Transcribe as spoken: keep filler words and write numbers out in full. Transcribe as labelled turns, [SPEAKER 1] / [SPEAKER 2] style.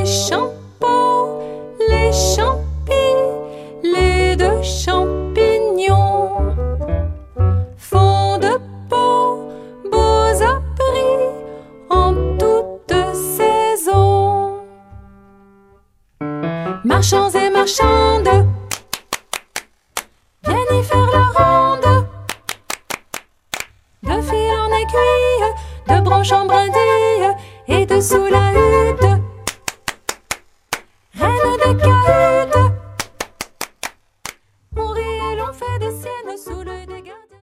[SPEAKER 1] champeaux, les champis, les deux champignons font de beaux, beaux abris en toute saison. Marchands et marchandes viennent y faire la ronde, de fil en aiguille, de branche en brindille et dessous la hutte.